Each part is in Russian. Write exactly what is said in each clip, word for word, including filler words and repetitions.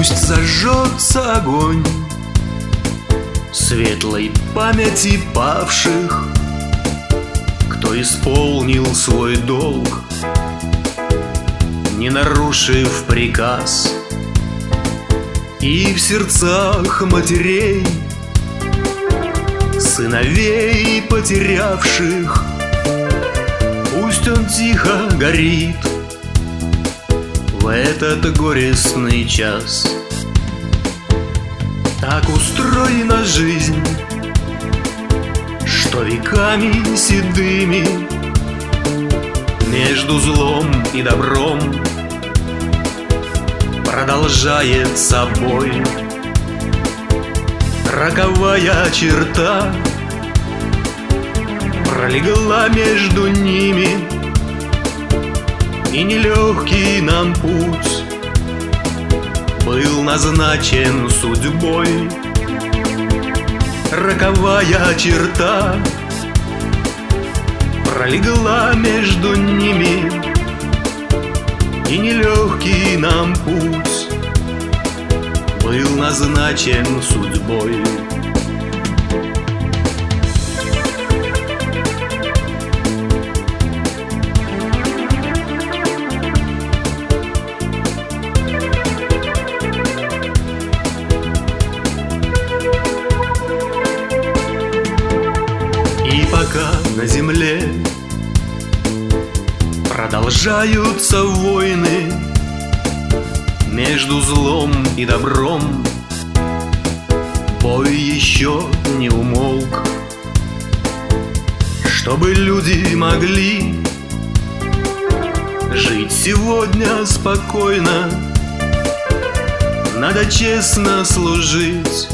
Пусть зажжется огонь светлой памяти павших, кто исполнил свой долг, не нарушив приказ. И в сердцах матерей, сыновей потерявших, пусть он тихо горит в этот горестный час. Так устроена жизнь, что веками седыми между злом и добром продолжает собой. Роковая черта пролегла между ними, и нелегкий нам путь был назначен судьбой. Роковая черта пролегла между ними, и нелегкий нам путь был назначен судьбой. И пока на земле продолжаются войны между злом и добром, бой еще не умолк. Чтобы люди могли жить сегодня спокойно, надо честно служить,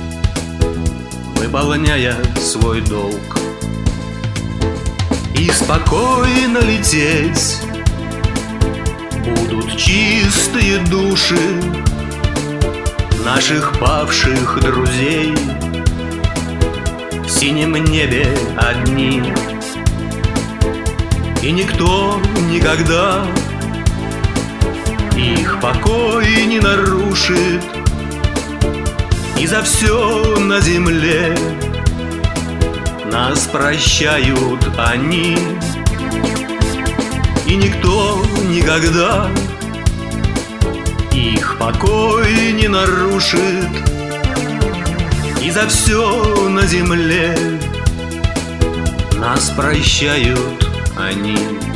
выполняя свой долг. И спокойно лететь будут чистые души наших павших друзей. В синем небе одни, и никто никогда их покой не нарушит. И за все на земле нас прощают они, и никто никогда их покой не нарушит. И за все на земле нас прощают они.